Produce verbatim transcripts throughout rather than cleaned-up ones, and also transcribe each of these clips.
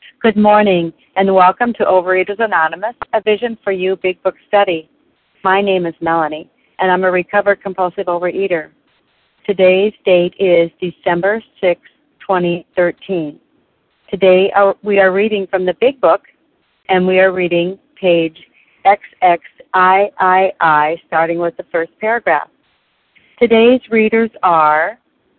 Good morning, and welcome to Overeaters Anonymous, a Vision for You Big Book Study. My name is Melanie, and I'm a recovered compulsive overeater. Today's date is December sixth, twenty thirteen. Today our, we are reading from the Big Book, and we are reading page X X I I I, starting with the first paragraph. Today's readers are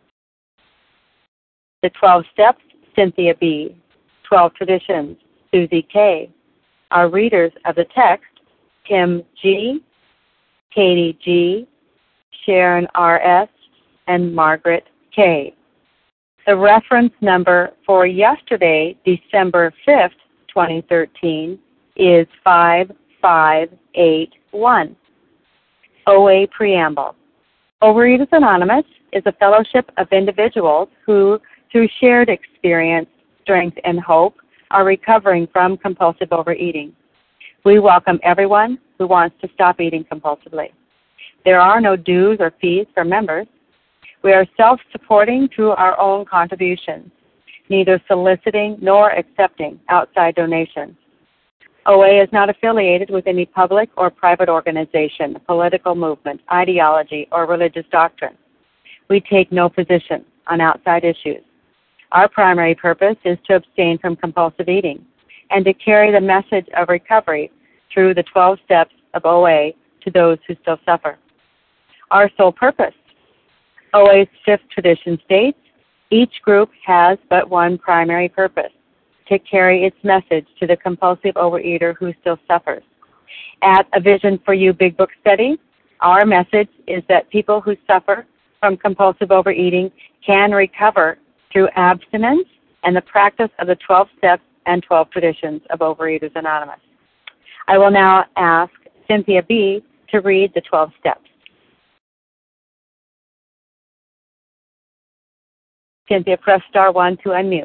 the twelve Steps, Cynthia B., twelve Traditions, Susie K. Our readers of the text, Kim G., Katie G., Sharon R S, and Margaret K. The reference number for yesterday, December fifth, twenty thirteen, is five five eight one. O A Preamble. Overeaters Anonymous is a fellowship of individuals who, through shared experience, strength, and hope, are recovering from compulsive overeating. We welcome everyone who wants to stop eating compulsively. There are no dues or fees for members. We are self-supporting through our own contributions, neither soliciting nor accepting outside donations. O A is not affiliated with any public or private organization, political movement, ideology, or religious doctrine. We take no position on outside issues. Our primary purpose is to abstain from compulsive eating and to carry the message of recovery through the twelve steps of O A to those who still suffer. Our sole purpose. O A's fifth tradition states, each group has but one primary purpose, to carry its message to the compulsive overeater who still suffers. At A Vision for You Big Book Study, our message is that people who suffer from compulsive overeating can recover through abstinence and the practice of the twelve steps and twelve traditions of Overeaters Anonymous. I will now ask Cynthia B. to read the twelve steps. Cynthia, press star one to unmute.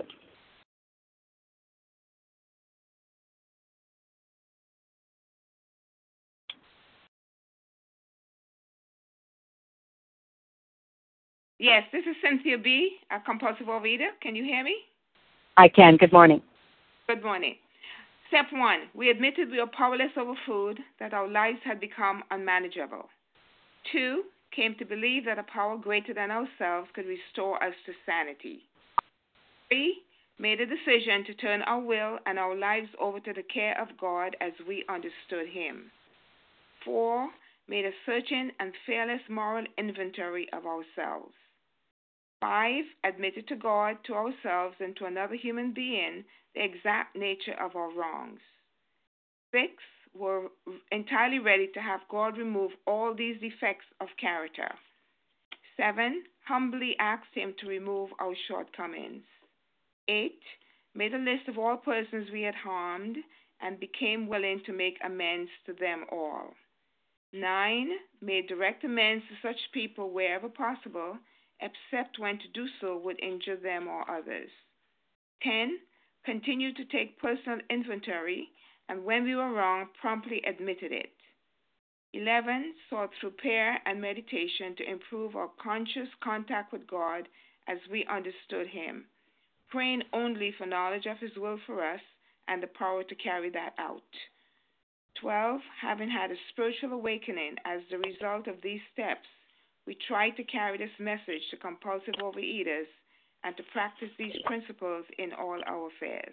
Yes, this is Cynthia B., a compulsive overeater. Can you hear me? I can. Good morning. Good morning. Step one, we admitted we were powerless over food, that our lives had become unmanageable. Two, came to believe that a power greater than ourselves could restore us to sanity. Three, made a decision to turn our will and our lives over to the care of God as we understood Him. Four, made a searching and fearless moral inventory of ourselves. Five, admitted to God, to ourselves, and to another human being the exact nature of our wrongs. Six, were entirely ready to have God remove all these defects of character. Seven, humbly asked Him to remove our shortcomings. Eight, made a list of all persons we had harmed and became willing to make amends to them all. Nine, made direct amends to such people wherever possible, except when to do so would injure them or others. Ten, continued to take personal inventory, and when we were wrong, promptly admitted it. Eleven, sought through prayer and meditation to improve our conscious contact with God as we understood Him, praying only for knowledge of His will for us and the power to carry that out. Twelve, having had a spiritual awakening as the result of these steps, we try to carry this message to compulsive overeaters and to practice these principles in all our affairs.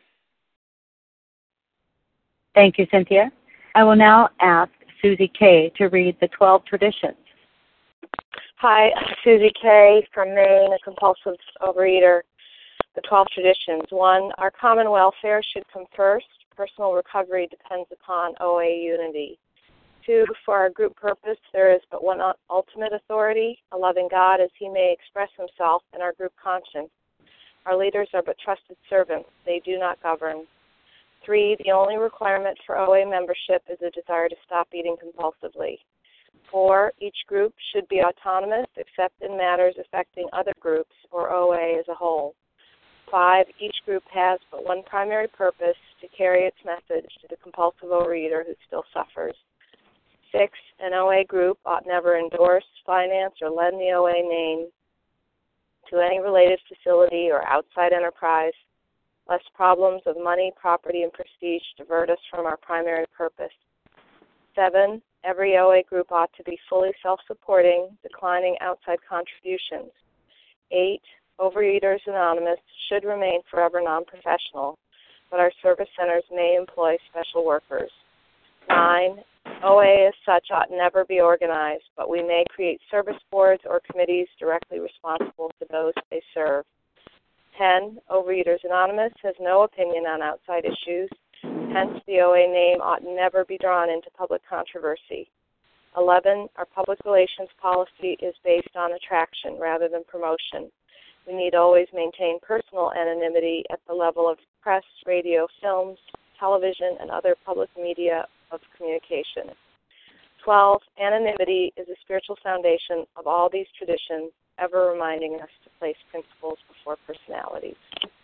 Thank you, Cynthia. I will now ask Susie K. to read the twelve traditions. Hi, I'm Susie K. from Maine, a compulsive overeater. The twelve traditions. One, our common welfare should come first. Personal recovery depends upon O A unity. Two, for our group purpose, there is but one ultimate authority, a loving God as He may express Himself in our group conscience. Our leaders are but trusted servants. They do not govern. Three, the only requirement for O A membership is a desire to stop eating compulsively. Four, each group should be autonomous except in matters affecting other groups or O A as a whole. Five, each group has but one primary purpose, to carry its message to the compulsive overeater who still suffers. Six, an O A group ought never endorse, finance, or lend the O A name to any related facility or outside enterprise. lest problems of money, property, and prestige divert us from our primary purpose. Seven, every O A group ought to be fully self-supporting, declining outside contributions. Eight, Overeaters Anonymous should remain forever non-professional, but our service centers may employ special workers. Nine, O A as such ought never be organized, but we may create service boards or committees directly responsible to those they serve. Ten, Overeaters Anonymous has no opinion on outside issues, hence the O A name ought never be drawn into public controversy. Eleven, our public relations policy is based on attraction rather than promotion. We need always maintain personal anonymity at the level of press, radio, films, television, and other public media of communication. Twelve, anonymity is the spiritual foundation of all these traditions, ever reminding us to place principles before personalities.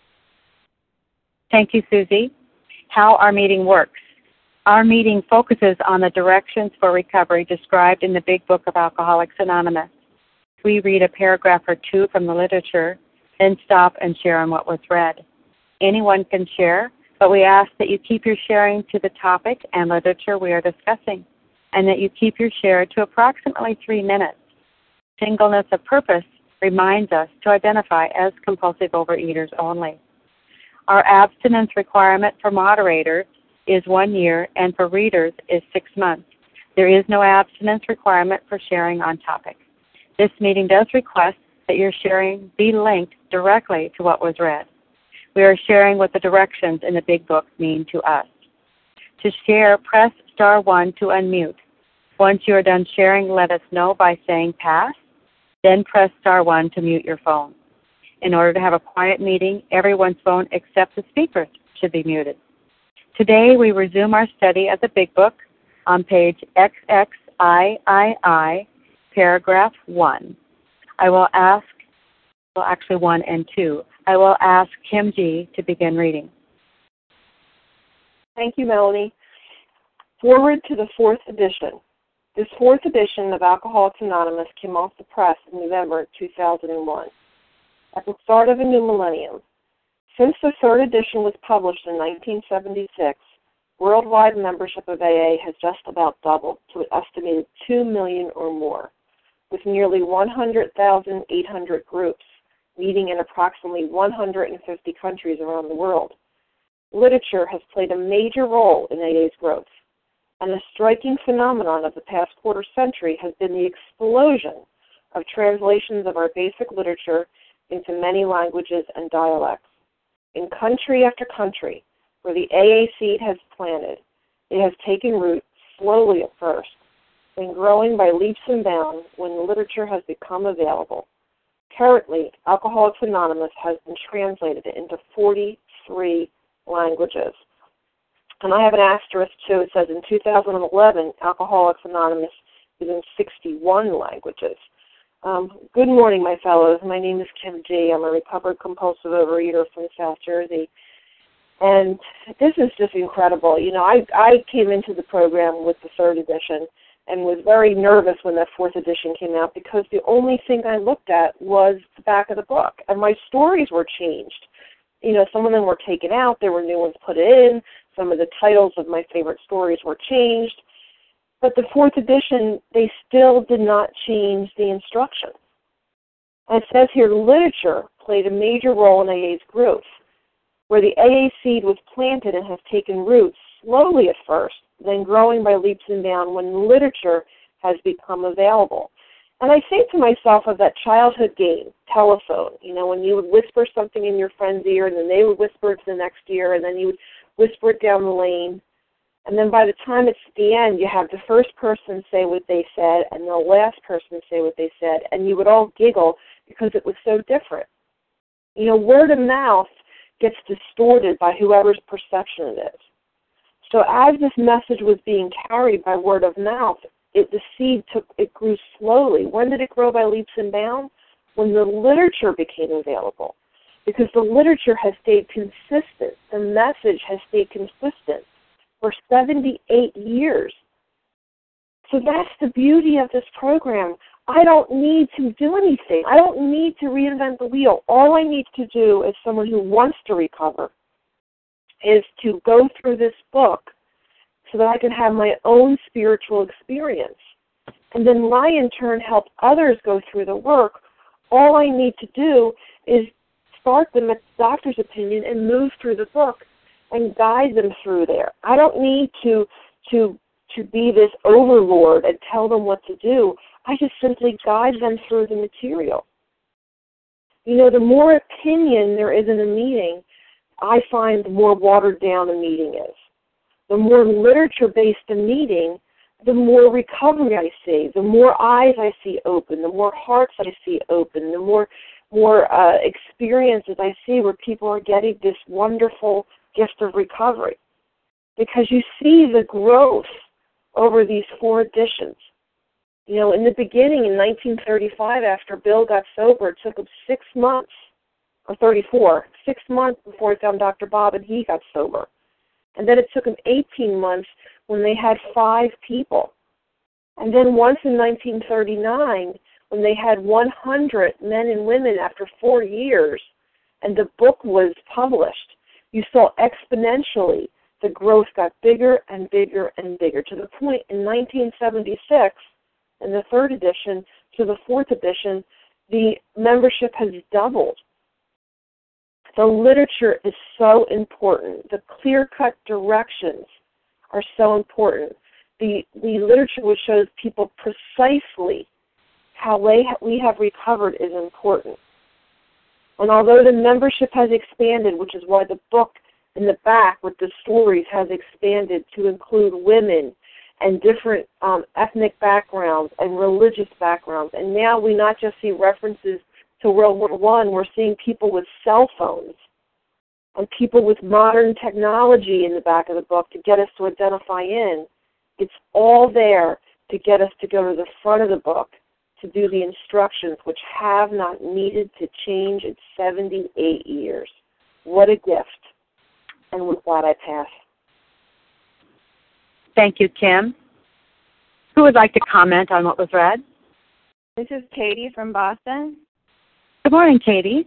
Thank you, Susie. How our meeting works. Our meeting focuses on the directions for recovery described in the Big Book of Alcoholics Anonymous. We read a paragraph or two from the literature, then stop and share on what was read. Anyone can share, but we ask that you keep your sharing to the topic and literature we are discussing, and that you keep your share to approximately three minutes. Singleness of purpose reminds us to identify as compulsive overeaters only. Our abstinence requirement for moderators is one year, and for readers is six months. There is no abstinence requirement for sharing on topic. This meeting does request that your sharing be linked directly to what was read. We are sharing what the directions in the Big Book mean to us. To share, press star one to unmute. Once you are done sharing, let us know by saying pass, then press star one to mute your phone. In order to have a quiet meeting, everyone's phone except the speaker's should be muted. Today, we resume our study of the Big Book on page X X I I I, paragraph one. I will ask, well, actually one and two. I will ask Kim G. to begin reading. Thank you, Melanie. Forward to the fourth edition. This fourth edition of Alcoholics Anonymous came off the press in November two thousand one, at the start of a new millennium. Since the third edition was published in nineteen seventy-six, worldwide membership of A A has just about doubled to an estimated two million or more, with nearly one hundred thousand eight hundred groups meeting in approximately one hundred fifty countries around the world. Literature has played a major role in A A's growth, and a striking phenomenon of the past quarter century has been the explosion of translations of our basic literature into many languages and dialects. In country after country, where the A A seed has planted, it has taken root slowly at first, then growing by leaps and bounds when the literature has become available. Currently, Alcoholics Anonymous has been translated into forty-three languages. And I have an asterisk, too. It says in two thousand eleven, Alcoholics Anonymous is in sixty-one languages. Um, good morning, my fellows. My name is Kim G. I'm a recovered compulsive overeater from South Jersey. And this is just incredible. You know, I, I came into the program with the third edition and was very nervous when that fourth edition came out because the only thing I looked at was the back of the book. And my stories were changed. You know, some of them were taken out. There were new ones put in. Some of the titles of my favorite stories were changed. But the fourth edition, they still did not change the instructions. And it says here, literature played a major role in A A's growth, where the A A seed was planted and has taken root slowly at first, then growing by leaps and bounds when literature has become available. And I think to myself of that childhood game, telephone, you know, when you would whisper something in your friend's ear and then they would whisper it to the next ear and then you would whisper it down the lane. And then by the time it's at the end, you have the first person say what they said and the last person say what they said, and you would all giggle because it was so different. You know, word of mouth gets distorted by whoever's perception it is. So as this message was being carried by word of mouth, it, the seed took it grew slowly. When did it grow by leaps and bounds? When the literature became available, because the literature has stayed consistent. The message has stayed consistent for seventy-eight years. So that's the beauty of this program. I don't need to do anything. I don't need to reinvent the wheel. All I need to do as someone who wants to recover is to go through this book so that I can have my own spiritual experience. And then I, in turn, help others go through the work. All I need to do is start them at the doctor's opinion and move through the book and guide them through there. I don't need to to to be this overlord and tell them what to do. I just simply guide them through the material. You know, the more opinion there is in a meeting, I find the more watered down the meeting is. The more literature-based the meeting, the more recovery I see, the more eyes I see open, the more hearts I see open, the more more uh, experiences I see where people are getting this wonderful gift of recovery. Because you see the growth over these four editions. You know, in the beginning, in nineteen thirty-five, after Bill got sober, it took him six months, or thirty-four, six months before he found Doctor Bob and he got sober. And then it took them eighteen months when they had five people. And then once in nineteen thirty-nine, when they had one hundred men and women after four years, and the book was published, you saw exponentially the growth got bigger and bigger and bigger, to the point in nineteen seventy-six, in the third edition, to the fourth edition, the membership has doubled. The literature is so important. The clear-cut directions are so important. The the literature which shows people precisely how they ha- we have recovered is important. And although the membership has expanded, which is why the book in the back with the stories has expanded to include women and different um, ethnic backgrounds and religious backgrounds, and now we not just see references to World War One, we're seeing people with cell phones and people with modern technology in the back of the book to get us to identify in. It's all there to get us to go to the front of the book to do the instructions, which have not needed to change in seventy-eight years. What a gift. And with that, I pass. Thank you, Kim. Who would like to comment on what was read? This is Katie from Boston. Good morning, Katie.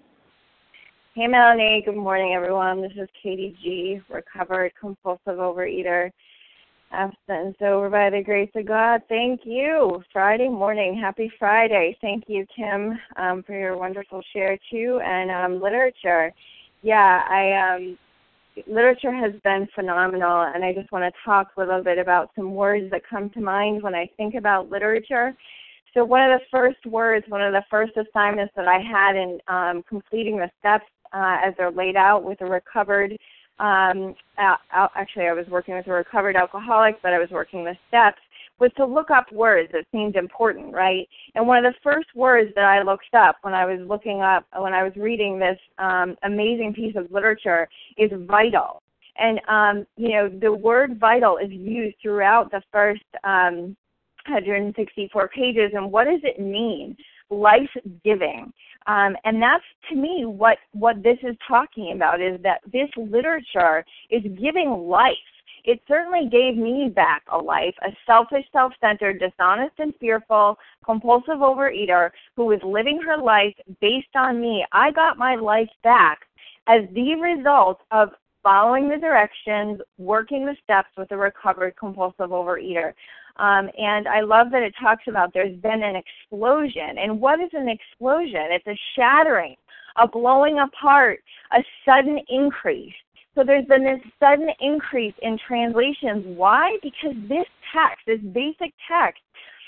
Hey, Melanie. Good morning, everyone. This is Katie G., recovered compulsive overeater, abstinence over by the grace of God. Thank you. Friday morning. Happy Friday. Thank you, Kim, um, for your wonderful share, too. And um, literature. Yeah, I um, literature has been phenomenal, and I just want to talk a little bit about some words that come to mind when I think about literature. So one of the first words, one of the first assignments that I had in um, completing the steps uh, as they're laid out with a recovered, um, uh, actually I was working with a recovered alcoholic, but I was working the steps, was to look up words that seemed important, right? And one of the first words that I looked up when I was looking up, when I was reading this um, amazing piece of literature is vital. And, um, you know, the word vital is used throughout the first um, one hundred sixty-four pages, and what does it mean? Life-giving. Um, and that's, to me, what, what this is talking about, is that this literature is giving life. It certainly gave me back a life, a selfish, self-centered, dishonest and fearful, compulsive overeater who was living her life based on me. I got my life back as the result of following the directions, working the steps with a recovered compulsive overeater. Um, and I love that it talks about there's been an explosion. And what is an explosion? It's a shattering, a blowing apart, a sudden increase. So there's been this sudden increase in translations. Why? Because this text, this basic text,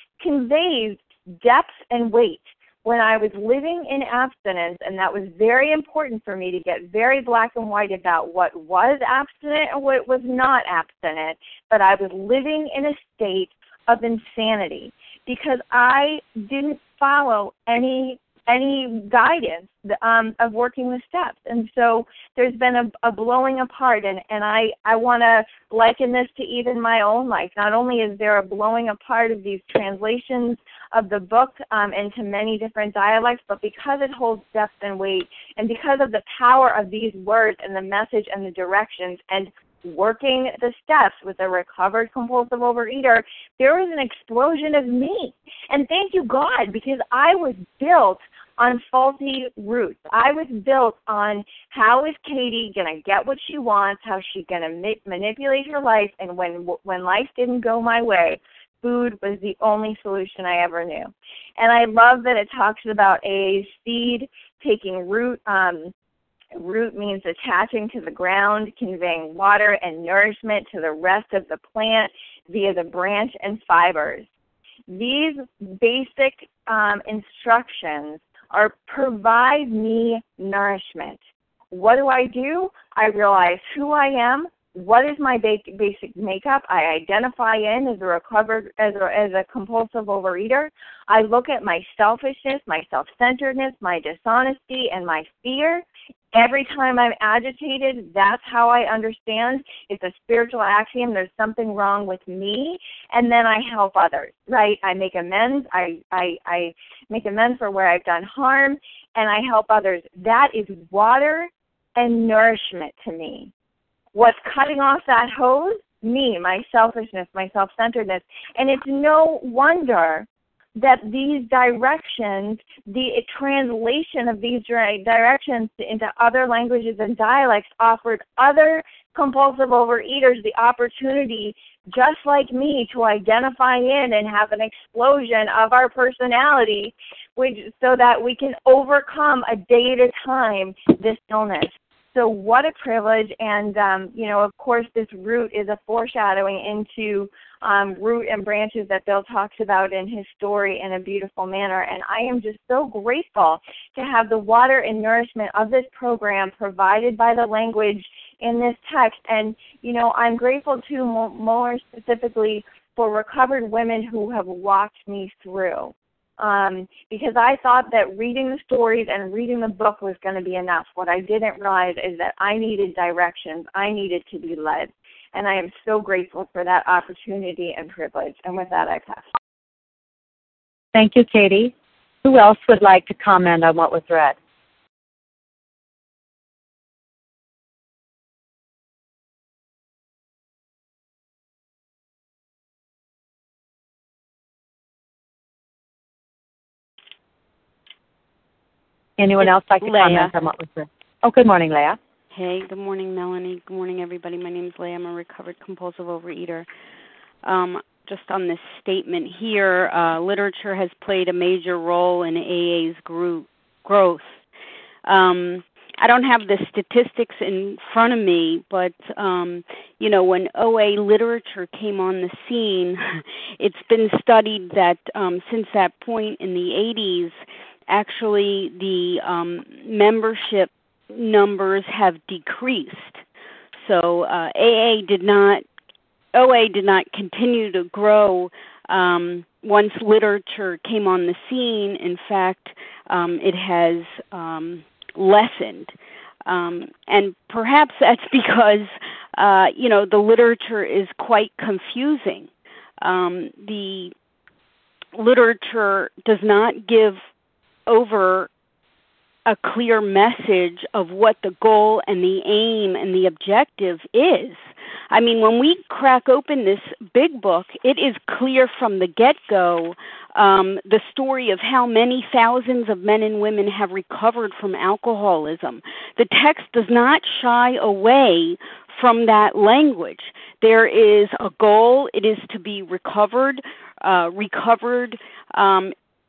conveys depth and weight. When I was living in abstinence, and that was very important for me to get very black and white about what was abstinent and what was not abstinent, but I was living in a state of insanity because I didn't follow any any guidance um, of working the steps. And so there's been a, a blowing apart, and, and I, I want to liken this to even my own life. Not only is there a blowing apart of these translations of the book um, into many different dialects, but because it holds depth and weight, and because of the power of these words and the message and the directions and working the steps with a recovered compulsive overeater, there was an explosion of me. And thank you, God, because I was built on faulty roots. I was built on how is Katie going to get what she wants, how she's going to ma- manipulate her life, and when when life didn't go my way, food was the only solution I ever knew. And I love that it talks about a seed taking root. Um, root means attaching to the ground, conveying water and nourishment to the rest of the plant via the branch and fibers. These basic um, instructions are provide me nourishment. What do I do? I realize who I am. What is my basic makeup? I identify in as a recovered, as a, as a compulsive overeater. I look at my selfishness, my self-centeredness, my dishonesty, and my fear. Every time I'm agitated, that's how I understand. It's a spiritual axiom. There's something wrong with me, and then I help others, right? I make amends. I, I, I make amends for where I've done harm, and I help others. That is water and nourishment to me. What's cutting off that hose? Me, my selfishness, my self-centeredness. And it's no wonder that these directions, the translation of these directions into other languages and dialects offered other compulsive overeaters the opportunity, just like me, to identify in and have an explosion of our personality, which, so that we can overcome a day at a time this illness. So what a privilege, and, um, you know, of course, this root is a foreshadowing into um, root and branches that Bill talks about in his story in a beautiful manner, and I am just so grateful to have the water and nourishment of this program provided by the language in this text, and, you know, I'm grateful, too, more specifically for recovered women who have walked me through. Um, because I thought that reading the stories and reading the book was going to be enough. What I didn't realize is that I needed directions. I needed to be led. And I am so grateful for that opportunity and privilege. And with that, I pass. Thank you, Katie. Who else would like to comment on what was read? Anyone else like to Leah. comment on what was read? Oh, good morning, Leah. Hey, good morning, Melanie. Good morning, everybody. My name is Leah. I'm a recovered compulsive overeater. Um, just on this statement here, uh, literature has played a major role in A A's group growth. Um, I don't have the statistics in front of me, but, um, you know, when O A literature came on the scene, it's been studied that um, since that point in the eighties, actually the um, membership numbers have decreased. So uh, A A did not, O A did not continue to grow um, once literature came on the scene. In fact, um, it has um, lessened. Um, and perhaps that's because, uh, you know, the literature is quite confusing. Um, the literature does not give over a clear message of what the goal and the aim and the objective is. I mean, when we crack open this big book, it is clear from the get-go um, the story of how many thousands of men and women have recovered from alcoholism. The text does not shy away from that language. There is a goal. It is to be recovered. Uh, recovered um,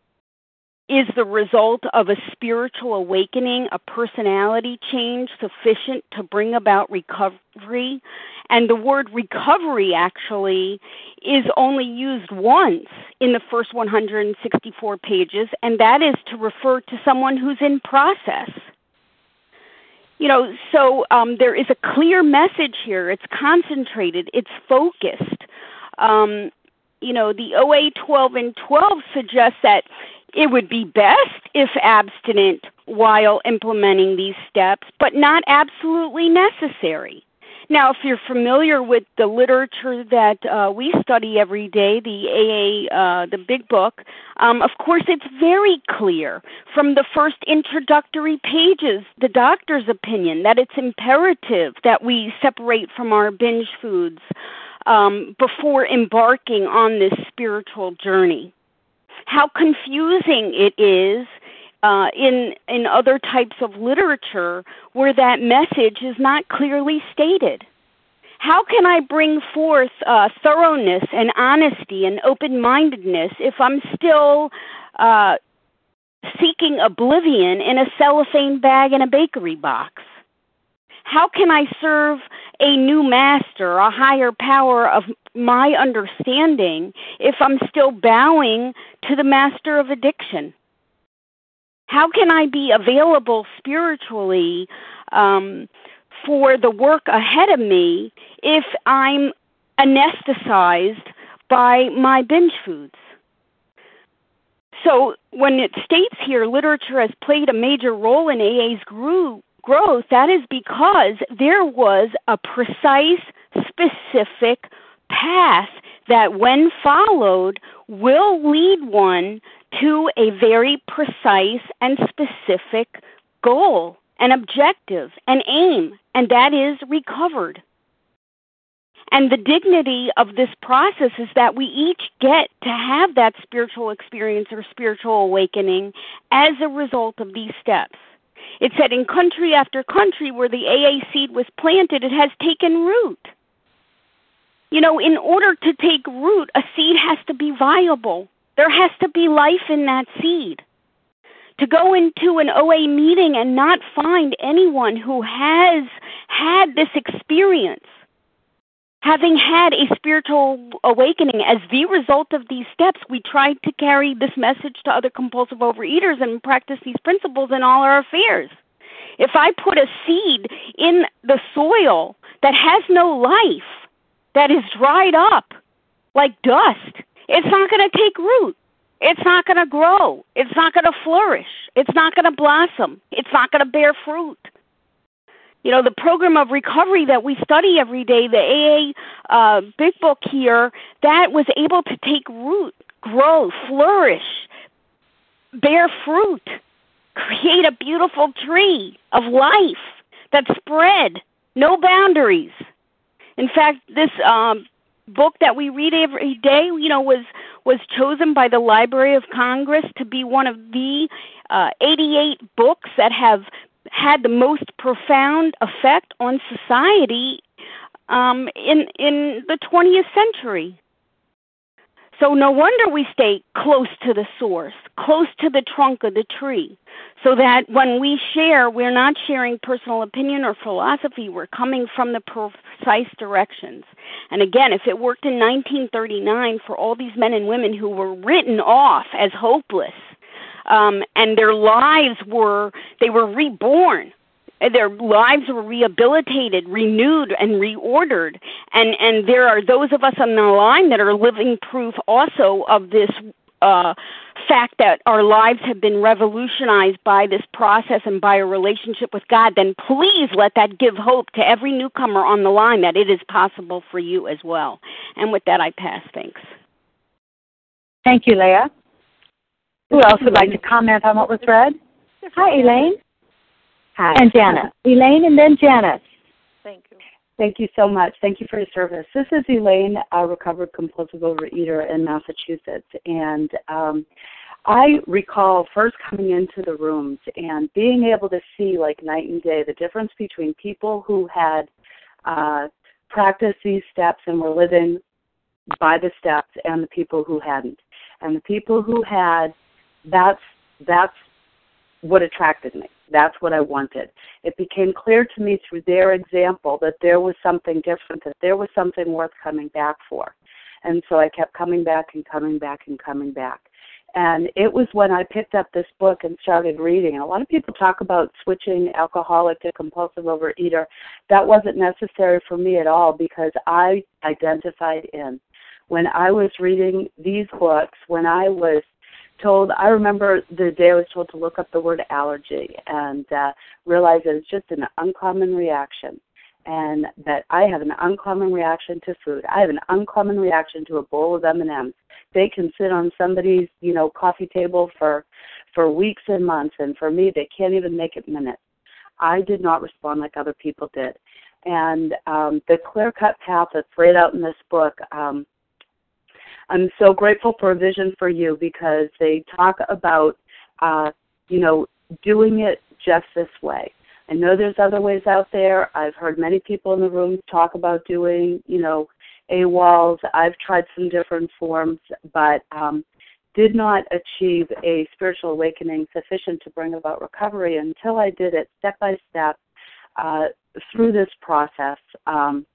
is the result of a spiritual awakening, a personality change sufficient to bring about recovery. And the word recovery actually is only used once in the first one hundred sixty-four pages, and that is to refer to someone who's in process. You know, so um, there is a clear message here. It's concentrated. It's focused. Um, you know, the O A twelve and twelve suggests that it would be best if abstinent while implementing these steps, but not absolutely necessary. Now, if you're familiar with the literature that uh, we study every day, the A A, uh, the big book, um, of course it's very clear from the first introductory pages, the doctor's opinion, that it's imperative that we separate from our binge foods um, before embarking on this spiritual journey. How confusing it is uh, in in other types of literature where that message is not clearly stated? How can I bring forth uh, thoroughness and honesty and open-mindedness if I'm still uh, seeking oblivion in a cellophane bag in a bakery box? How can I serve a new master, a higher power of my understanding, if I'm still bowing to the master of addiction? How can I be available spiritually um, for the work ahead of me if I'm anesthetized by my binge foods? So when it states here literature has played a major role in A A's group, growth, that is because there was a precise, specific path that, when followed, will lead one to a very precise and specific goal, an objective, an aim, and that is recovered. And the dignity of this process is that we each get to have that spiritual experience or spiritual awakening as a result of these steps. It said in country after country where the A A seed was planted, it has taken root. You know, in order to take root, a seed has to be viable. There has to be life in that seed. To go into an O A meeting and not find anyone who has had this experience, having had a spiritual awakening as the result of these steps, we tried to carry this message to other compulsive overeaters and practice these principles in all our affairs. If I put a seed in the soil that has no life, that is dried up like dust, it's not going to take root. It's not going to grow. It's not going to flourish. It's not going to blossom. It's not going to bear fruit. You know, the program of recovery that we study every day, the A A uh, Big Book here, that was able to take root, grow, flourish, bear fruit, create a beautiful tree of life that spread, no boundaries. In fact, this um, book that we read every day, you know, was was chosen by the Library of Congress to be one of the uh, eighty-eight books that have had the most profound effect on society um, in in the twentieth century. So no wonder we stay close to the source, close to the trunk of the tree, so that when we share, we're not sharing personal opinion or philosophy. We're coming from the precise directions. And again, if it worked in nineteen thirty-nine for all these men and women who were written off as hopeless, Um, and their lives were, they were reborn. Their lives were rehabilitated, renewed, and reordered. And, and there are those of us on the line that are living proof also of this uh, fact that our lives have been revolutionized by this process and by a relationship with God. Then please let that give hope to every newcomer on the line that it is possible for you as well. And with that, I pass. Thanks. Thank you, Leah. Who else would like to comment on what was read? Hi, Elaine. Hi. And Janice. Elaine and then Janice. Thank you. Thank you so much. Thank you for your service. This is Elaine, a recovered compulsive overeater in Massachusetts. And um, I recall first coming into the rooms and being able to see, like night and day, the difference between people who had uh, practiced these steps and were living by the steps and the people who hadn't. And the people who had, that's that's what attracted me. That's what I wanted. It became clear to me through their example that there was something different, that there was something worth coming back for. And so I kept coming back and coming back and coming back. And it was when I picked up this book and started reading. And a lot of people talk about switching alcoholic to compulsive overeater. That wasn't necessary for me at all because I identified in. When I was reading these books, when I was told, I remember the day I was told to look up the word allergy and uh, realize that it's just an uncommon reaction and that I have an uncommon reaction to food. I have an uncommon reaction to a bowl of M and M's. They can sit on somebody's, you know, coffee table for, for weeks and months, and for me, they can't even make it minutes. I did not respond like other people did. And um, the clear-cut path that's laid out in this book, um, I'm so grateful for A Vision for You because they talk about uh, you know, doing it just this way. I know there's other ways out there. I've heard many people in the room talk about doing, you know, AWOLs. I've tried some different forms, but um, did not achieve a spiritual awakening sufficient to bring about recovery until I did it step by step uh, through this process, um,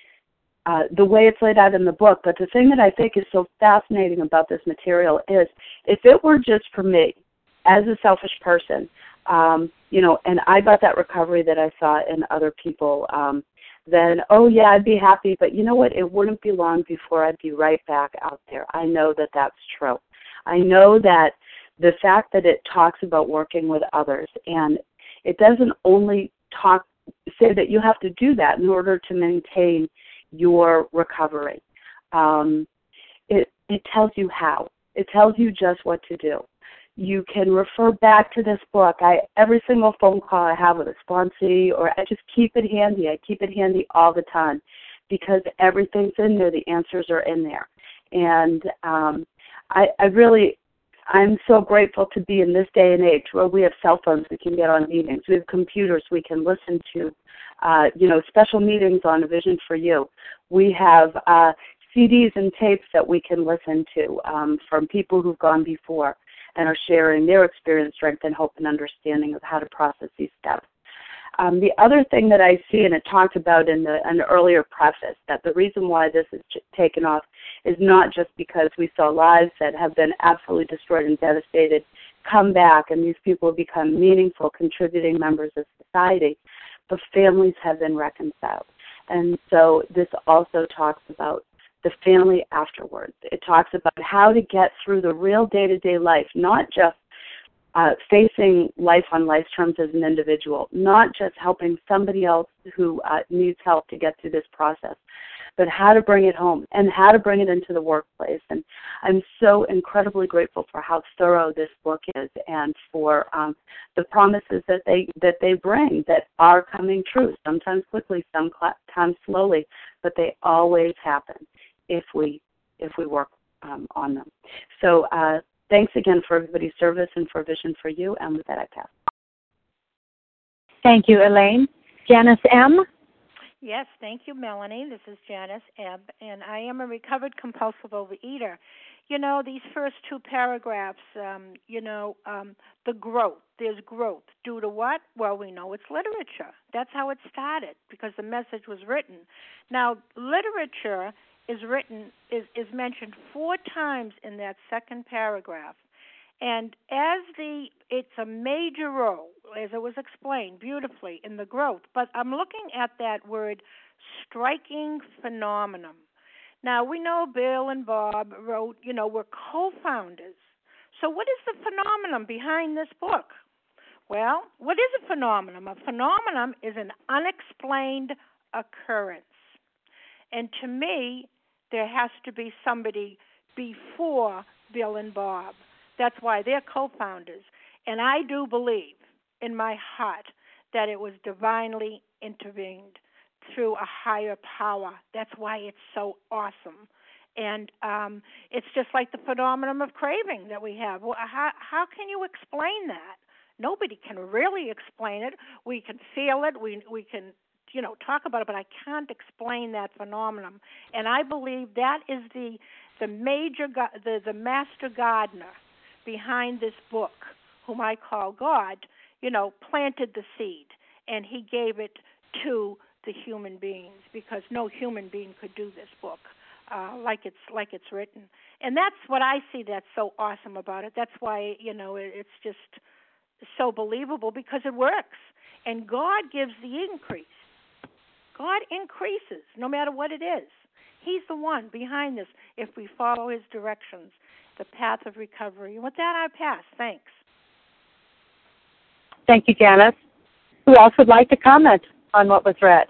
uh, the way it's laid out in the book. But the thing that I think is so fascinating about this material is if it were just for me as a selfish person, um, you know, and I got that recovery that I saw in other people, um, then, oh, yeah, I'd be happy. But you know what? It wouldn't be long before I'd be right back out there. I know that that's true. I know that the fact that it talks about working with others, and it doesn't only talk say that you have to do that in order to maintain your recovery. Um, it, it tells you how. It tells you just what to do. You can refer back to this book. I every single phone call I have with a sponsee, or I just keep it handy. I keep it handy all the time because everything's in there. The answers are in there. And um, I, I really, I'm so grateful to be in this day and age where we have cell phones we can get on meetings. We have computers we can listen to, uh, you know, special meetings on A Vision for You. We have uh, C Ds and tapes that we can listen to um, from people who've gone before and are sharing their experience, strength, and hope and understanding of how to process these steps. Um, the other thing that I see, and it talked about in the, an earlier preface, that the reason why this is taken off is not just because we saw lives that have been absolutely destroyed and devastated come back and these people have become meaningful, contributing members of society, but families have been reconciled. And so this also talks about the family afterwards. It talks about how to get through the real day-to-day life, not just uh, facing life on life's terms as an individual, not just helping somebody else who uh, needs help to get through this process, but how to bring it home and how to bring it into the workplace. And I'm so incredibly grateful for how thorough this book is and for um, the promises that they that they bring that are coming true, sometimes quickly, sometimes slowly, but they always happen if we if we work um, on them. So uh, thanks again for everybody's service and for Vision for You. And with that, I pass. Thank you, Elaine. Janice M. Yes, thank you, Melanie. This is Janice M., and I am a recovered compulsive overeater. You know, these first two paragraphs, um, you know, um, the growth, there's growth. Due to what? Well, we know it's literature. That's how it started, because the message was written. Now, literature is written, is, is mentioned four times in that second paragraph. And as the, it's a major role, as it was explained beautifully, in the growth. But I'm looking at that word, striking phenomenon. Now, we know Bill and Bob wrote, you know, were co-founders. So what is the phenomenon behind this book? Well, what is a phenomenon? A phenomenon is an unexplained occurrence. And to me, there has to be somebody before Bill and Bob. That's why they're co-founders. And I do believe in my heart that it was divinely intervened through a higher power. That's why it's so awesome. And um, it's just like the phenomenon of craving that we have. Well, how, how can you explain that? Nobody can really explain it. We can feel it. We we can, you know, talk about it, but I can't explain that phenomenon. And I believe that is the the major the the master gardener behind this book, whom I call God, you know, planted the seed, and he gave it to the human beings, because no human being could do this book uh, like it's like it's written. And that's what I see that's so awesome about it. That's why, you know, it, it's just so believable, because it works. And God gives the increase. God increases no matter what it is. He's the one behind this if we follow his directions, the path of recovery. And with that, I pass. Thanks. Thank you, Janice. Who else would like to comment on what was read?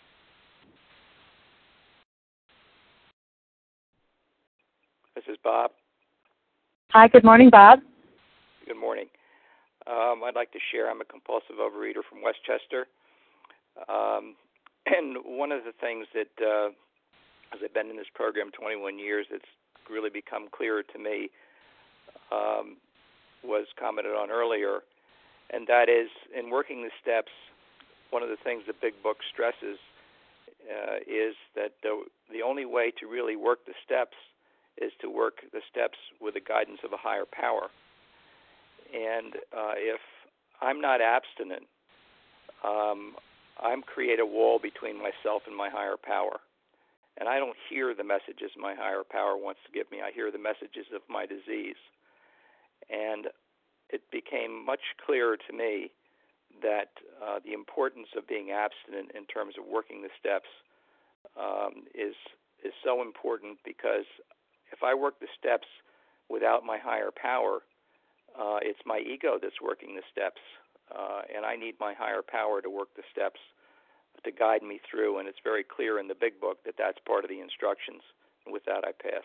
This is Bob. Hi, good morning, Bob. Good morning. Um, I'd like to share. I'm a compulsive overeater from Westchester. Um, and one of the things that, uh, as I've been in this program twenty-one years, it's really become clearer to me. Um, was commented on earlier, and that is, in working the steps, one of the things the Big Book stresses uh, is that the, the only way to really work the steps is to work the steps with the guidance of a higher power. And uh, if I'm not abstinent, um, I'm create a wall between myself and my higher power. And I don't hear the messages my higher power wants to give me. I hear the messages of my disease. And it became much clearer to me that uh, the importance of being abstinent in terms of working the steps um, is is so important, because if I work the steps without my higher power, uh, it's my ego that's working the steps, uh, and I need my higher power to work the steps to guide me through, and it's very clear in the Big Book that that's part of the instructions. And with that, I pass.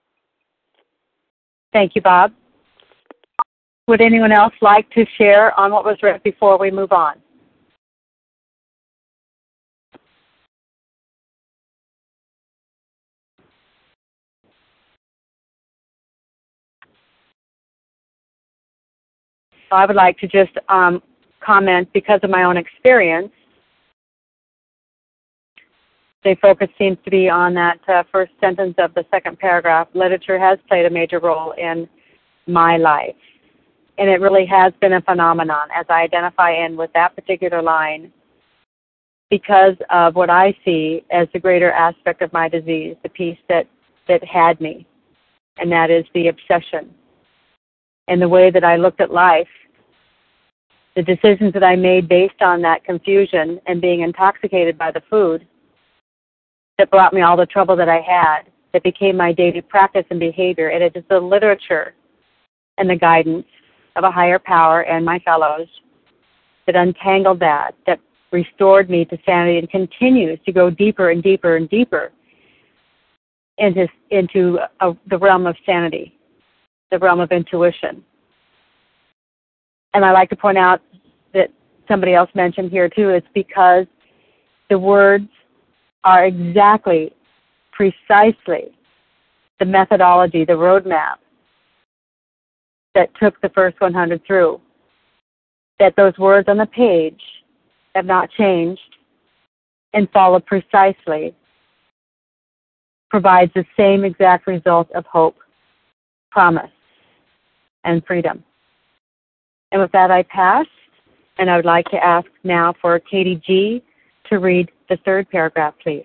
Thank you, Bob. Would anyone else like to share on what was read before we move on? So I would like to just um, comment, because of my own experience. The focus seems to be on that uh, first sentence of the second paragraph. Literature has played a major role in my life, and it really has been a phenomenon, as I identify in with that particular line, because of what I see as the greater aspect of my disease, the piece that, that had me, and that is the obsession. And the way that I looked at life, the decisions that I made based on that confusion and being intoxicated by the food, that brought me all the trouble that I had, that became my daily practice and behavior. And it is the literature and the guidance of a higher power and my fellows that untangled that, that restored me to sanity, and continues to go deeper and deeper and deeper into, into a, the realm of sanity, the realm of intuition. And I like to point out that somebody else mentioned here too, it's because the words are exactly, precisely the methodology, the roadmap that took the first one hundred through. That those words on the page have not changed and follow precisely, provides the same exact result of hope, promise, and freedom. And with that, I pass, and I would like to ask now for Katie G. to read the third paragraph, please.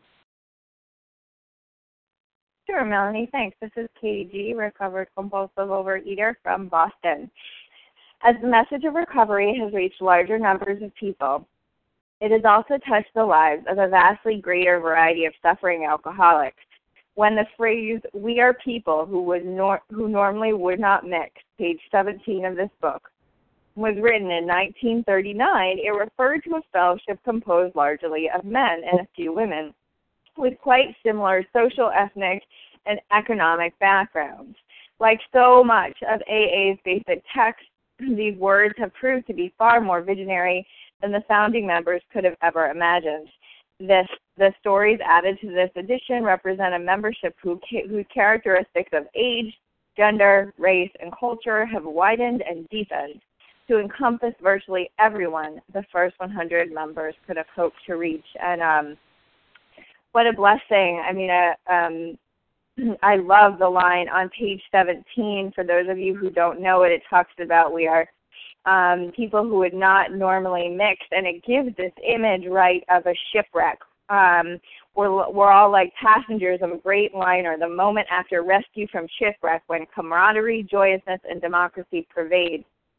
Sure, Melanie, thanks. This is Katie G., recovered compulsive overeater from Boston. As the message of recovery has reached larger numbers of people, it has also touched the lives of a vastly greater variety of suffering alcoholics. When the phrase, "we are people who would nor- who normally would not mix," page seventeen of this book, was written in nineteen thirty-nine, it referred to a fellowship composed largely of men and a few women with quite similar social, ethnic, and economic backgrounds. Like so much of A A's basic text, these words have proved to be far more visionary than the founding members could have ever imagined. This, the stories added to this edition represent a membership who, whose characteristics of age, gender, race, and culture have widened and deepened to encompass virtually everyone the first one hundred members could have hoped to reach. And um, what a blessing. I mean, uh, um, I love the line on page seventeen. For those of you who don't know it, it talks about we are um, people who would not normally mix, and it gives this image, right, of a shipwreck. Um, we're, we're all like passengers of a great liner, the moment after rescue from shipwreck, when camaraderie, joyousness, and democracy pervade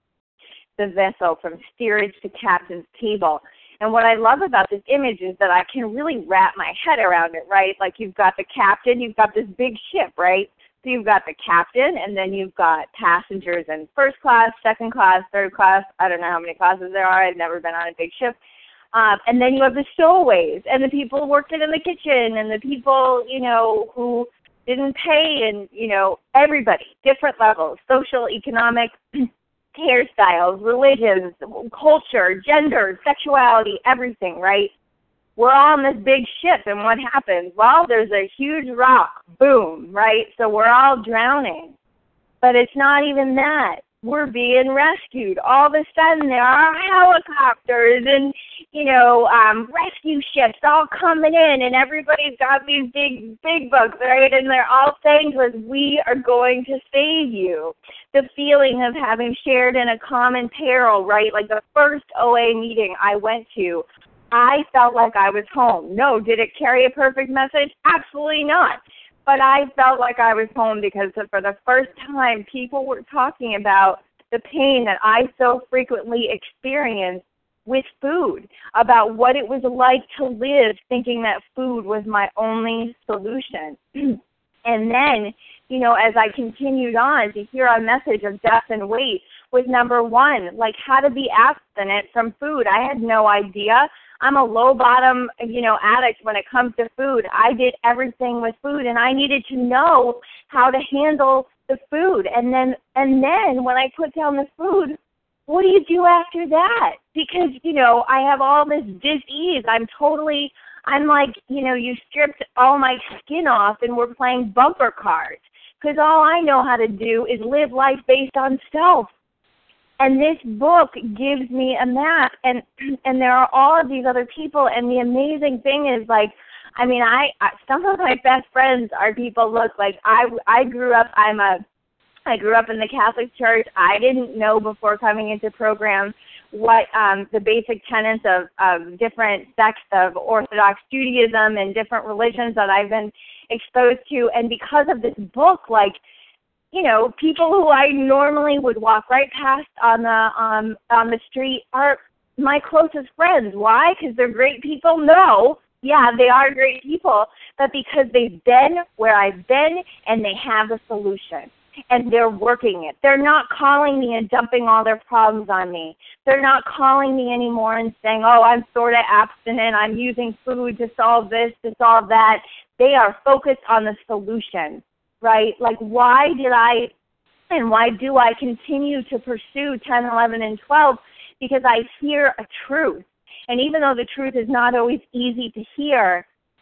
the vessel from steerage to captain's table. And what I love about this image is that I can really wrap my head around it, right? Like you've got the captain, you've got this big ship, right? So you've got the captain, and then you've got passengers in first class, second class, third class. I don't know how many classes there are. I've never been on a big ship. Um, and then you have the stowaways and the people working in the kitchen and the people, you know, who didn't pay, and, you know, everybody, different levels, social, economic, hairstyles, religions, culture, gender, sexuality, everything, right? We're all on this big ship, and what happens? Well, there's a huge rock, boom, right? So we're all drowning. But it's not even that. we're being rescued. All of a sudden, there are helicopters and, you know, um, rescue ships all coming in, and everybody's got these big, big books, right? And they're all saying to us, we are going to save you. The feeling of having shared in a common peril, right? Like the first O A meeting I went to, I felt like I was home. No, did it carry a perfect message? Absolutely not. But I felt like I was home because for the first time, people were talking about the pain that I so frequently experienced with food, about what it was like to live thinking that food was my only solution. And then, you know, as I continued on to hear a message of death and weight was number one, like how to be abstinent from food. I had no idea. I'm a low bottom, you know, addict when it comes to food. I did everything with food, and I needed to know how to handle the food. And then, and then when I put down the food, what do you do after that? Because, you know, I have all this dis-ease. I'm totally, I'm like, you know, you stripped all my skin off and we're playing bumper cars. Because all I know how to do is live life based on self. And this book gives me a map, and and there are all of these other people, and the amazing thing is, like, I mean, I, I some of my best friends are people, look, like, I, I grew up, I'm a, I grew up in the Catholic Church. I didn't know before coming into programs what um, the basic tenets of, of different sects of Orthodox Judaism and different religions that I've been exposed to, and because of this book, like, you know, people who I normally would walk right past on the um, on the street are my closest friends. Why? Because they're great people? No. Yeah, they are great people, but because they've been where I've been and they have a solution and they're working it. They're not calling me and dumping all their problems on me. They're not calling me anymore and saying, oh, I'm sort of abstinent, I'm using food to solve this, to solve that. They are focused on the solution. Right? Like, why did I and why do I continue to pursue ten, eleven, and twelve? Because I hear a truth. And even though the truth is not always easy to hear,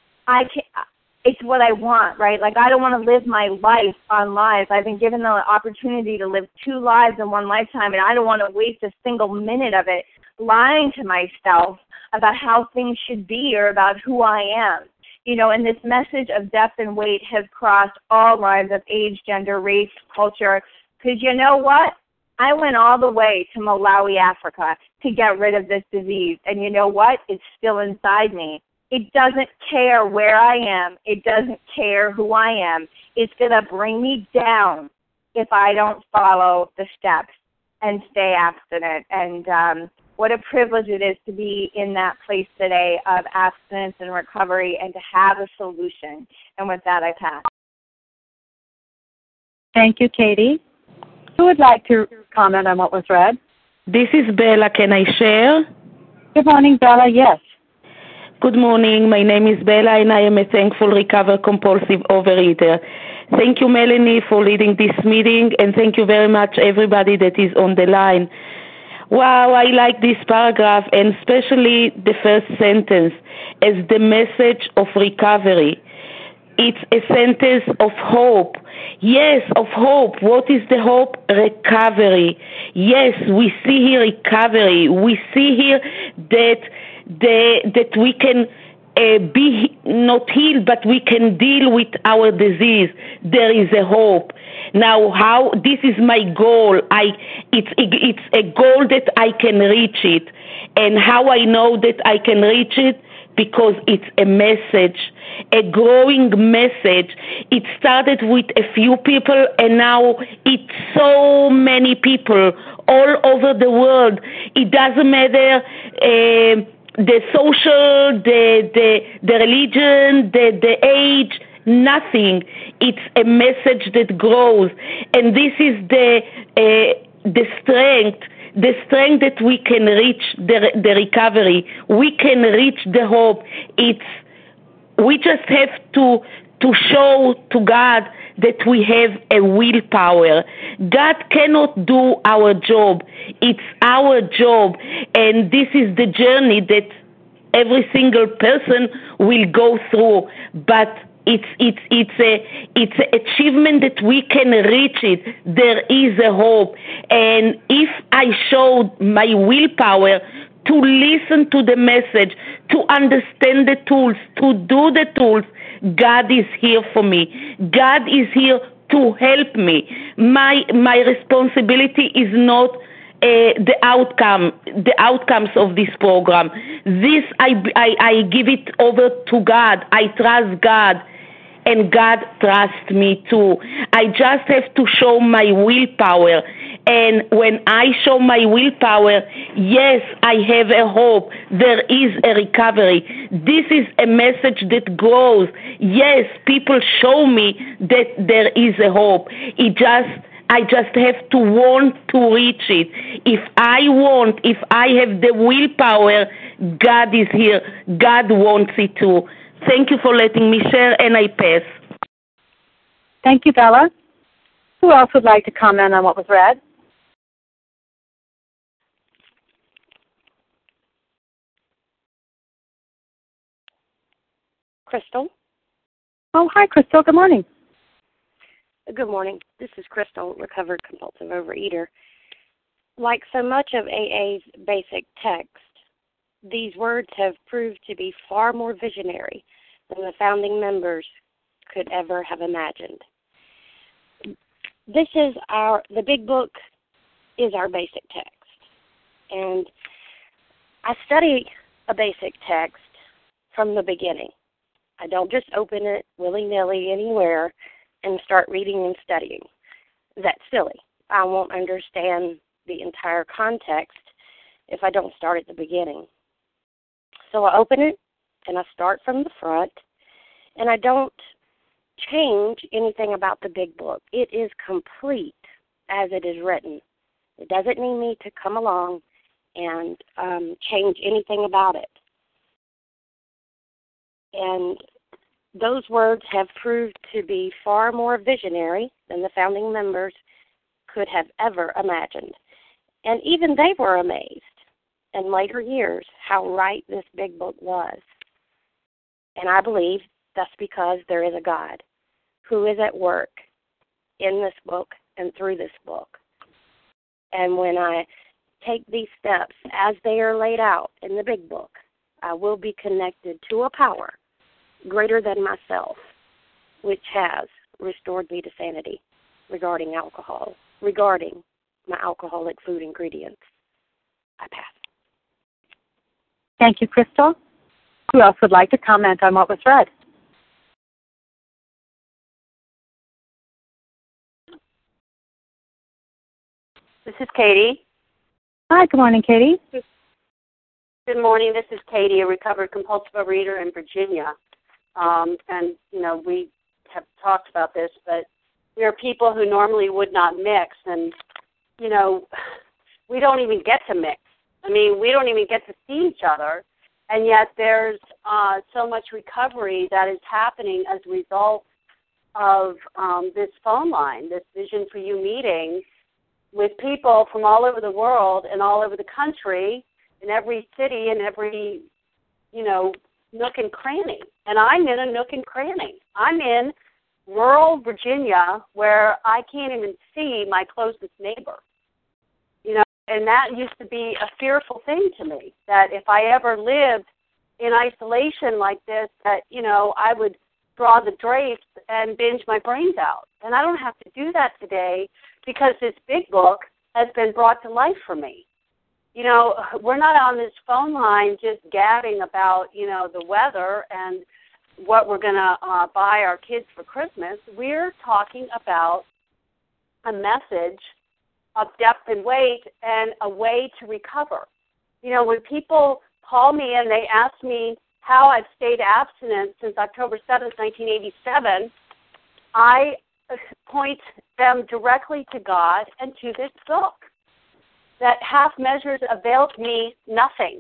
I can, it's what I want, right? Like, I don't want to live my life on lies. I've been given the opportunity to live two lives in one lifetime, and I don't want to waste a single minute of it lying to myself about how things should be or about who I am. You know, and this message of depth and weight has crossed all lines of age, gender, race, culture. Because you know what? I went all the way to Malawi, Africa, to get rid of this disease. And you know what? It's still inside me. It doesn't care where I am. It doesn't care who I am. It's going to bring me down if I don't follow the steps and stay abstinent. And um, what a privilege it is to be in that place today of abstinence and recovery and to have a solution. And with that, I pass. Thank you, Katie. Who would like to comment on what was read? This is Bella. Can I share? Good morning, Bella. Yes. Good morning. My name is Bella, and I am a thankful recovered compulsive overeater. Thank you, Melanie, for leading this meeting, and thank you very much, everybody that is on the line. Wow, I like this paragraph, and especially the first sentence, as the message of recovery. It's a sentence of hope. Yes, of hope. What is the hope? Recovery. Yes, we see here recovery. We see here that the, that we can uh, be not healed, but we can deal with our disease. There is a hope. Now, how this is my goal. I it's it's a goal that I can reach it, and how I know that I can reach it, because it's a message, a growing message. It started with a few people, and now it's so many people all over the world. It doesn't matter uh, the social, the the the religion, the the age. Nothing. It's a message that grows, and this is the uh, the strength, the strength that we can reach the the recovery. We can reach the hope. It's we just have to to show to God that we have a willpower. God cannot do our job. It's our job, and this is the journey that every single person will go through. But It's it's it's a it's an achievement that we can reach it. There is a hope, and if I showed my willpower to listen to the message, to understand the tools, to do the tools, God is here for me. God is here to help me. My my responsibility is not Uh, the outcome, the outcomes of this program. This I, I I give it over to God. I trust God, and God trusts me too. I just have to show my willpower, and when I show my willpower, yes, I have a hope. There is a recovery. This is a message that grows. Yes, people show me that there is a hope. It just I just have to want to reach it. If I want, if I have the willpower, God is here. God wants it too. Thank you for letting me share, and I pass. Thank you, Bella. Who else would like to comment on what was read? Crystal. Oh, hi, Crystal. Good morning. Good morning. This is Crystal, recovered compulsive overeater. Like so much of A A's basic text, these words have proved to be far more visionary than the founding members could ever have imagined. This is our, the big book is our basic text. And I study a basic text from the beginning. I don't just open it willy-nilly anywhere and start reading and studying. That's silly. I won't understand the entire context if I don't start at the beginning. So I open it, and I start from the front, and I don't change anything about the big book. It is complete as it is written. It doesn't need me to come along and um, change anything about it. And those words have proved to be far more visionary than the founding members could have ever imagined. And even they were amazed in later years how right this big book was. And I believe that's because there is a God who is at work in this book and through this book. And when I take these steps as they are laid out in the big book, I will be connected to a power greater than myself, which has restored me to sanity regarding alcohol, regarding my alcoholic food ingredients. I pass. Thank you, Crystal. Who else would like to comment on what was read? This is Katie. Hi, good morning, Katie. Good morning. This is Katie, a recovered compulsive overeater in Virginia. Um, and, you know, we have talked about this, but we are people who normally would not mix. And, you know, we don't even get to mix. I mean, we don't even get to see each other. And yet there's uh, so much recovery that is happening as a result of um, this phone line, this Vision for You meeting with people from all over the world and all over the country, in every city and every, you know, nook and cranny. And I'm in a nook and cranny. I'm in rural Virginia where I can't even see my closest neighbor. You know, and that used to be a fearful thing to me, that if I ever lived in isolation like this, that, you know, I would draw the drapes and binge my brains out. And I don't have to do that today because this big book has been brought to life for me. You know, we're not on this phone line just gabbing about, you know, the weather and what we're going to uh, buy our kids for Christmas. We're talking about a message of depth and weight and a way to recover. You know, when people call me and they ask me how I've stayed abstinent since October seventh, nineteen eighty-seven, I point them directly to God and to this book. That half measures availed me nothing.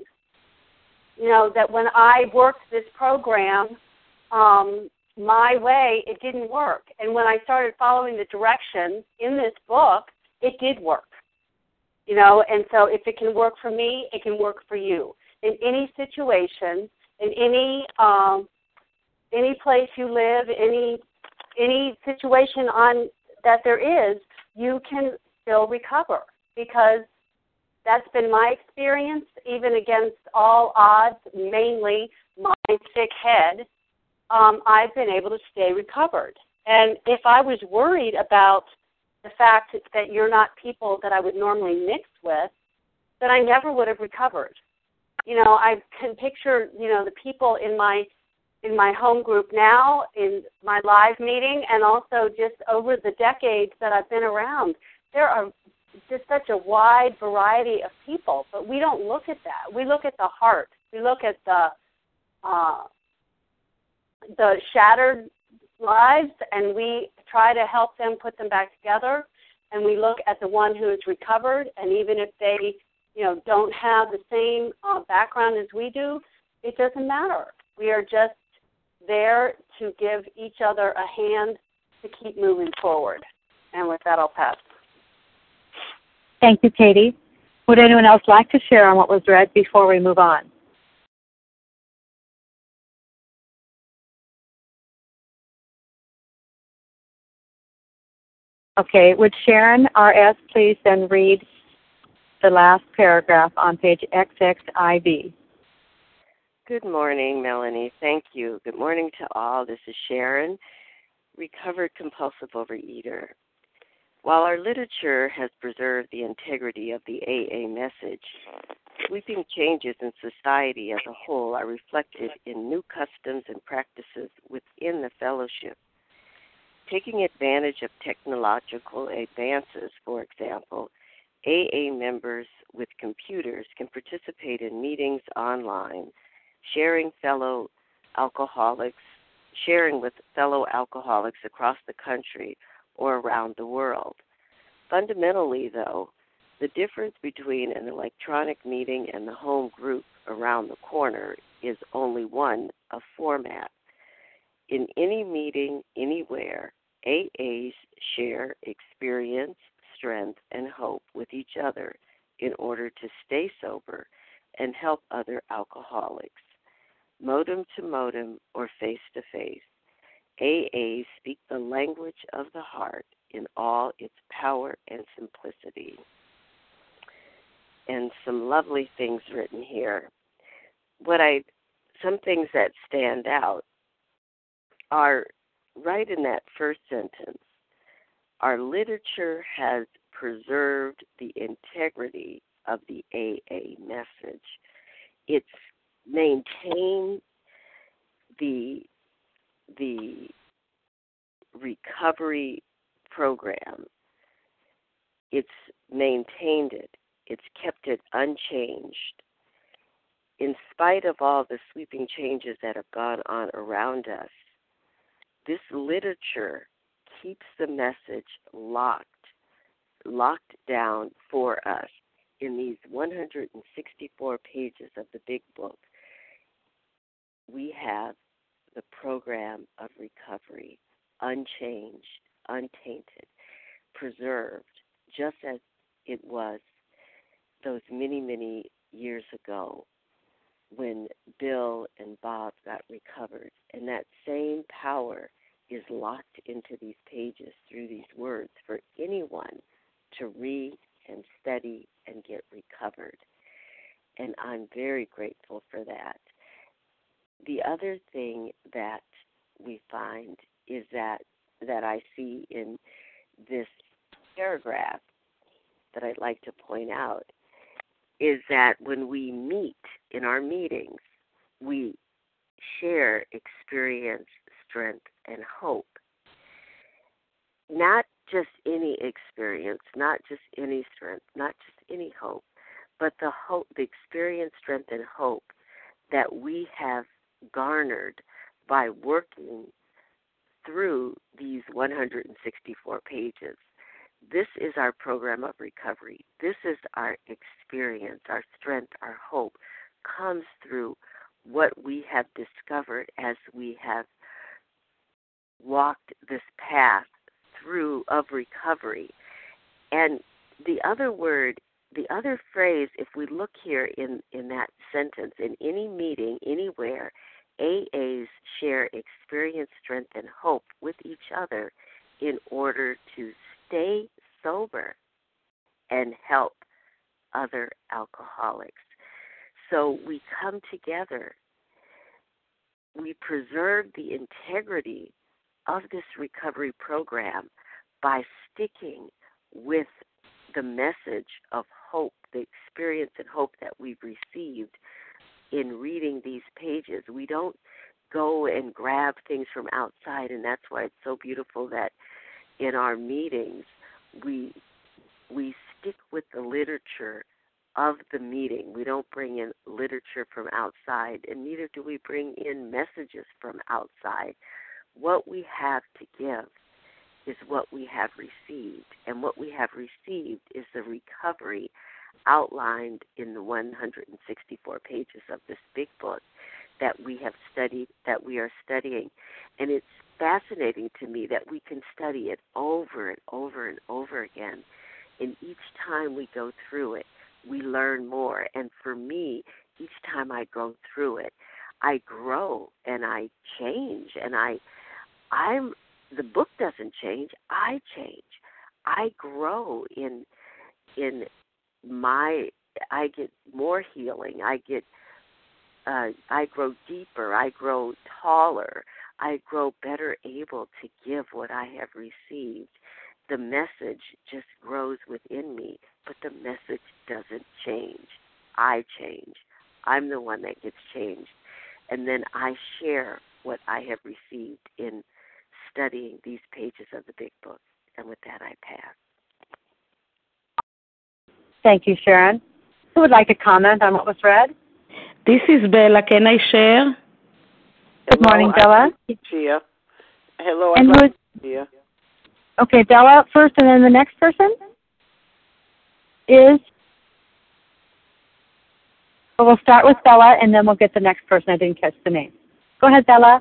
You know, that when I worked this program um, my way, it didn't work. And when I started following the directions in this book, it did work. You know, and so if it can work for me, it can work for you. In any situation, in any um, any place you live, any any situation on that there is, you can still recover, because that's been my experience, even against all odds, mainly my sick head. Um, I've been able to stay recovered. And if I was worried about the fact that you're not people that I would normally mix with, then I never would have recovered. You know, I can picture, you know, the people in my in my home group now, in my live meeting, and also just over the decades that I've been around. There are just such a wide variety of people, but we don't look at that. We look at the heart. We look at the uh, the shattered lives, and we try to help them put them back together. And we look at the one who is recovered, and even if they, you know, don't have the same uh, background as we do, it doesn't matter. We are just there to give each other a hand to keep moving forward. And with that, I'll pass. Thank you, Katie. Would anyone else like to share on what was read before we move on? Okay, would Sharon R S please then read the last paragraph on page X X I B? Good morning, Melanie. Thank you. Good morning to all. This is Sharon, recovered compulsive overeater. While our literature has preserved the integrity of the A A message, sweeping changes in society as a whole are reflected in new customs and practices within the fellowship. Taking advantage of technological advances, for example, A A members with computers can participate in meetings online, sharing fellow alcoholics, sharing with fellow alcoholics across the country or around the world. Fundamentally, though, the difference between an electronic meeting and the home group around the corner is only one of format. In any meeting, anywhere, A As share experience, strength, and hope with each other in order to stay sober and help other alcoholics. Modem to modem or face-to-face, A As speak the language of the heart in all its power and simplicity. And some lovely things written here. What I, some things that stand out are right in that first sentence. Our literature has preserved the integrity of the A A message. It's maintained the the recovery program. It's maintained it. It's kept it unchanged. In spite of all the sweeping changes that have gone on around us, this literature keeps the message locked, locked down for us in these one hundred sixty-four pages of the big book. We have the program of recovery, unchanged, untainted, preserved, just as it was those many, many years ago when Bill and Bob got recovered. And that same power is locked into these pages through these words for anyone to read and study and get recovered. And I'm very grateful for that. The other thing that we find is that that I see in this paragraph that I'd like to point out is that when we meet in our meetings, we share experience, strength, and hope. Not just any experience, not just any strength, not just any hope, but the hope, the experience, strength, and hope that we have garnered by working through these one hundred sixty-four pages. This is our program of recovery. This is our experience, our strength, our hope comes through what we have discovered as we have walked this path through of recovery. And the other word, the other phrase, if we look here in, in that sentence, in any meeting, anywhere, A As share experience, strength, and hope with each other in order to stay sober and help other alcoholics. So we come together. We preserve the integrity of this recovery program by sticking with the message of hope, the experience and hope that we've received in reading these pages. We don't go and grab things from outside, and that's why it's so beautiful that in our meetings we we stick with the literature of the meeting. We don't bring in literature from outside, and neither do we bring in messages from outside. What we have to give is what we have received, and what we have received is the recovery outlined in the one hundred sixty-four pages of this big book that we have studied, that we are studying. And it's fascinating to me that we can study it over and over and over again, and each time we go through it, we learn more. And for me, each time I go through it, I grow and I change, and I, I'm. The book doesn't change. I change. I grow in, in my. I get more healing. I get. Uh, I grow deeper. I grow taller. I grow better able to give what I have received. The message just grows within me, but the message doesn't change. I change. I'm the one that gets changed. And then I share what I have received in studying these pages of the big book. And with that, I pass. Thank you, Sharon. Who would like to comment on what was read? This is Bella. Can I share? Good Hello, morning, Bella. Chia. Hello, And I'd who like is, Chia. okay, Bella first, and then the next person is, well, we'll start with Bella, and then we'll get the next person. I didn't catch the name. Go ahead, Bella.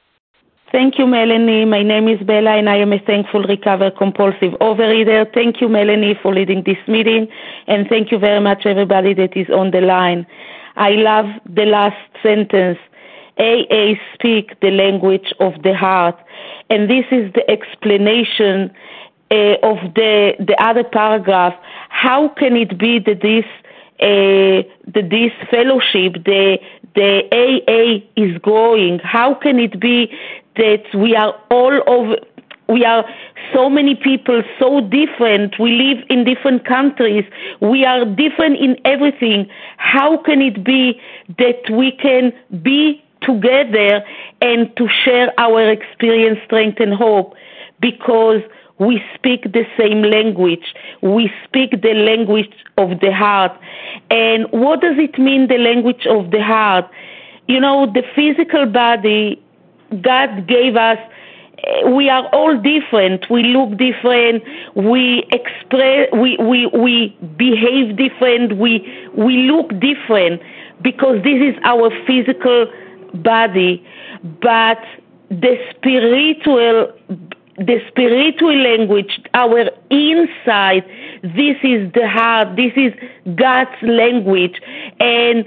Thank you, Melanie. My name is Bella, and I am a thankful recovered compulsive overeater. Thank you, Melanie, for leading this meeting, and thank you very much, everybody that is on the line. I love the last sentence. A A speak the language of the heart, and this is the explanation uh, of the the other paragraph. How can it be that this uh, that this fellowship, the the A A is growing? How can it be that we are all over? We are so many people, so different. We live in different countries. We are different in everything. How can it be that we can be together and to share our experience, strength, and hope? Because we speak the same language. We speak the language of the heart. And what does it mean, the language of the heart? You know, the physical body, God gave us. We are all different. We look different. We express. We we we behave different. We we look different because this is our physical body. But the spiritual, the spiritual language, our inside. This is the heart. This is God's language, and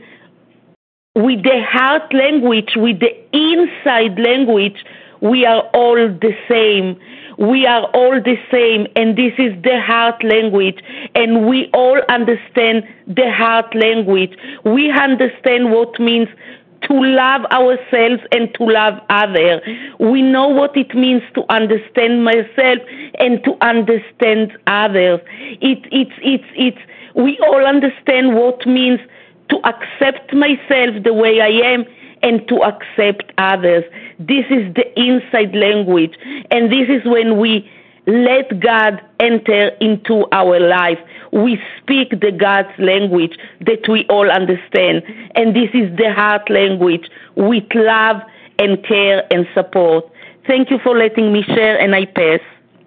with the heart language, with the inside language, we are all the same. We are all the same, and this is the heart language, and we all understand the heart language. We understand what means to love ourselves and to love others. We know what it means to understand myself and to understand others. It, it's, it's, it's, we all understand what means to accept myself the way I am and to accept others. This is the inside language, and this is when we let God enter into our life. We speak the God's language that we all understand, and this is the heart language with love and care and support. Thank you for letting me share, and I pass.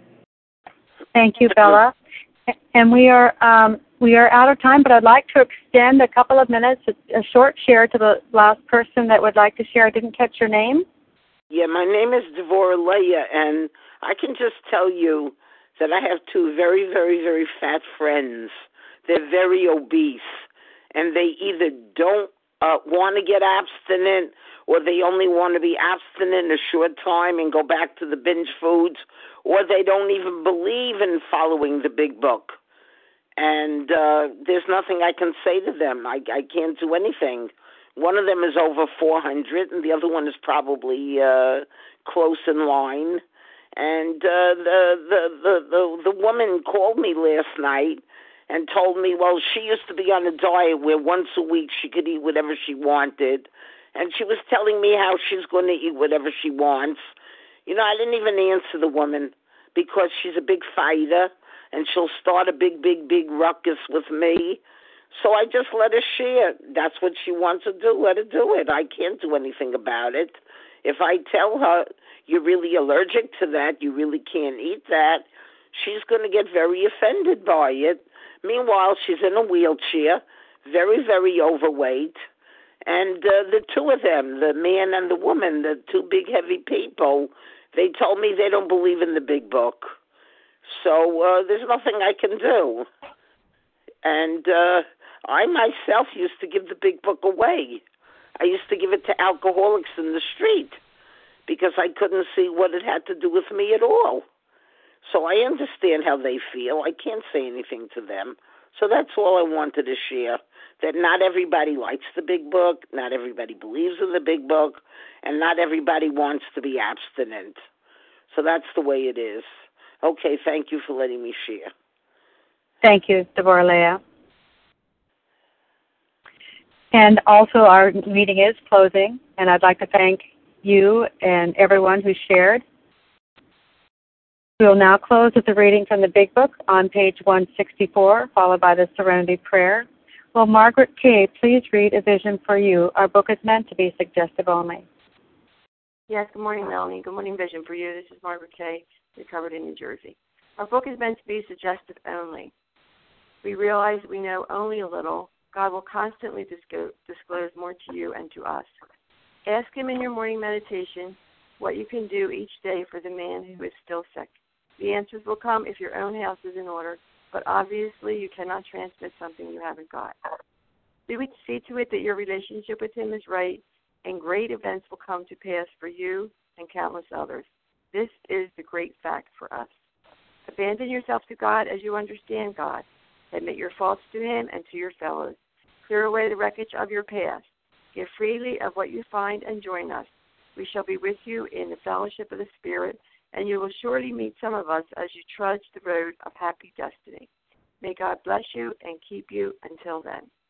Thank you, Bella. And we are um, we are out of time, but I'd like to extend a couple of minutes, a, a short share to the last person that would like to share. I didn't catch your name. Yeah, my name is Devorah Leah, and I can just tell you that I have two very, very, very fat friends. They're very obese, and they either don't uh, want to get abstinent or they only want to be abstinent a short time and go back to the binge foods, or they don't even believe in following the big book. And uh, there's nothing I can say to them. I, I can't do anything. One of them is over four hundred, and the other one is probably uh, close in line. And uh, the, the, the, the, the woman called me last night and told me, well, she used to be on a diet where once a week she could eat whatever she wanted. And she was telling me how she's going to eat whatever she wants. You know, I didn't even answer the woman because she's a big fighter, and she'll start a big, big, big ruckus with me. So I just let her share. That's what she wants to do. Let her do it. I can't do anything about it. If I tell her you're really allergic to that, you really can't eat that, she's going to get very offended by it. Meanwhile, she's in a wheelchair, very, very overweight. And uh, the two of them, the man and the woman, the two big, heavy people, they told me they don't believe in the big book. So uh, there's nothing I can do. And uh, I myself used to give the big book away. I used to give it to alcoholics in the street because I couldn't see what it had to do with me at all. So I understand how they feel. I can't say anything to them. So that's all I wanted to share, that not everybody likes the big book, not everybody believes in the big book, and not everybody wants to be abstinent. So that's the way it is. Okay, thank you for letting me share. Thank you, Deborah Leah. And also our meeting is closing, and I'd like to thank you and everyone who shared. We will now close with the reading from the Big Book on page one sixty-four, followed by the Serenity Prayer. Will Margaret Kay please read A Vision for You? Our book is meant to be suggestive only. Yes, good morning, Melanie. Good morning, Vision for You. This is Margaret Kay, recovered in New Jersey. Our book is meant to be suggestive only. We realize we know only a little. God will constantly disclose more to you and to us. Ask Him in your morning meditation what you can do each day for the man who is still sick. The answers will come if your own house is in order, but obviously you cannot transmit something you haven't got. See to it that your relationship with Him is right, and great events will come to pass for you and countless others. This is the great fact for us. Abandon yourself to God as you understand God. Admit your faults to Him and to your fellows. Clear away the wreckage of your past. Give freely of what you find and join us. We shall be with you in the fellowship of the Spirit, and you will surely meet some of us as you trudge the road of happy destiny. May God bless you and keep you until then.